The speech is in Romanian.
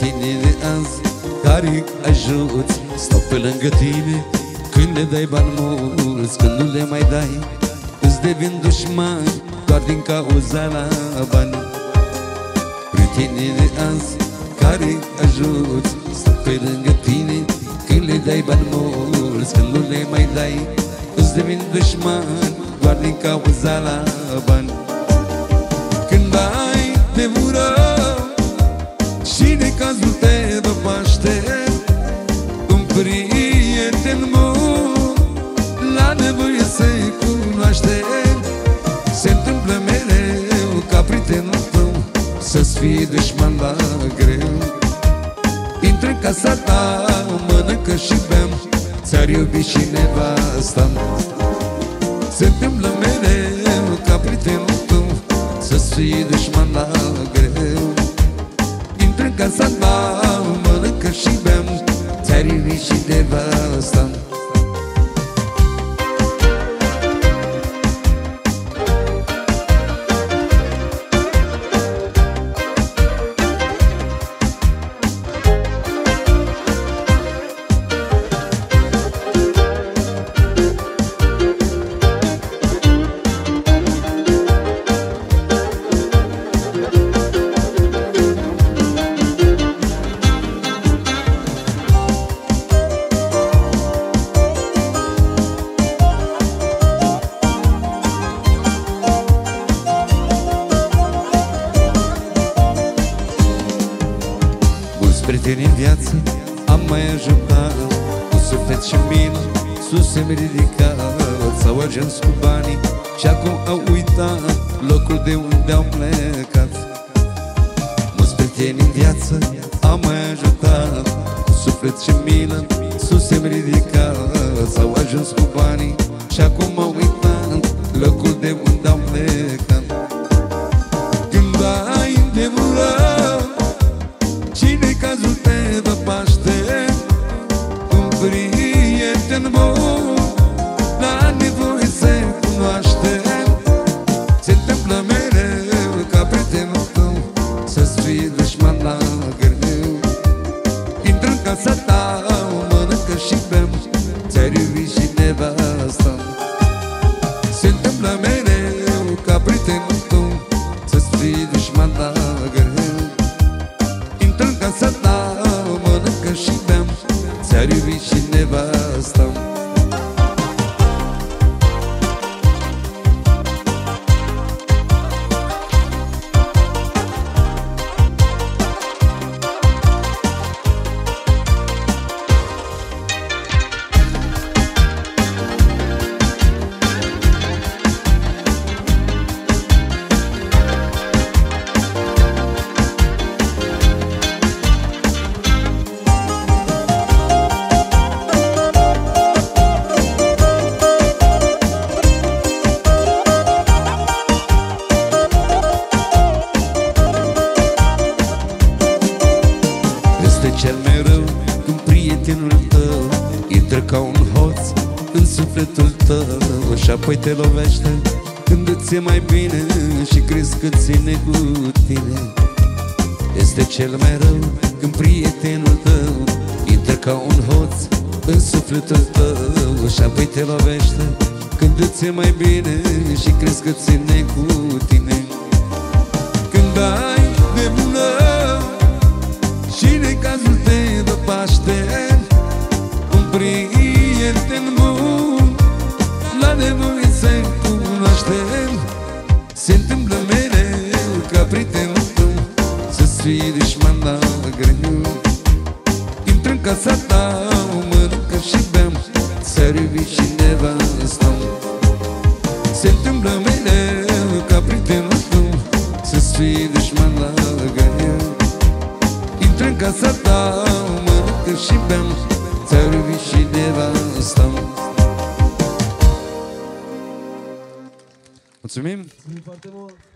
Prietenii de azi care ajuți stau pe lângă tine când le dai bani mulți, când nu le mai dai îți devin dușmani doar din cauza la bani. Prietenii de azi care ajuți stau pe lângă tine când le dai bani mulți, când nu le mai dai îți devin dușmani doar din cauza la bani. Când ai de ură și de cazul te dăpaște, un prieten bun la nevoie se cunoaște. Se întâmplă mereu ca prietenul tău să-ți fie dușman la greu. Intră în casa ta, mănâncă și bem, ți-ar iubi și nevasta. Se întâmplă mereu ca prietenul tău să-ți fie dușman la greu. Intră în casa ta, mănâncă și bem, ți-ar iubi și nevasta. Prieteni în viață am mai ajutat, cu suflet și milă sus se-mi ridicat. S-au ajuns cu banii și acum au uitat locul de unde au plecat. Mulți prieteni în viață am mai ajutat, cu suflet și milă sus se-mi ridicat. S-au ajuns cu banii și acum au uitat locul de unde au plecat. Când ai de mură și de cazul te dăpaște, un prieten bun la nevoie se cunoaște. Se întâmplă mereu ca prietenul tău să-ți fie dușman la greu. Intră în casa ta, mănâncă și bem, ți-ar iubi și nevasta. Se întâmplă mereu ca prietenul tău să-ți fie dușman la greu. Intră în casa ta, mănâncă și bem, ți-ar iubi și nevasta. Cel mai rău când prietenul tău intră ca un hoț în sufletul tău și apoi te lovește când îți e mai bine și crezi că ține cu tine. Este cel mai rău când prietenul tău intră ca un hoț în sufletul tău și apoi te lovește când îți e mai bine și crezi că ține cu tine. Când ai de bună și de cazul te dăpaște, un prieten bun la nevoie se cunoaște. Se întâmplă mereu ca prietenul tău să-ți fie dușman la greu. Intră în casa ta, mănâncă și bem, ți-ar iubi și nevasta. Se întâmplă mereu ca prietenul tău să-ți fie dușman la greu. Intră în casa ta, mănâncă și bem, ți-ar iubi și nevasta. Mulțumim! Mulțumim foarte mult!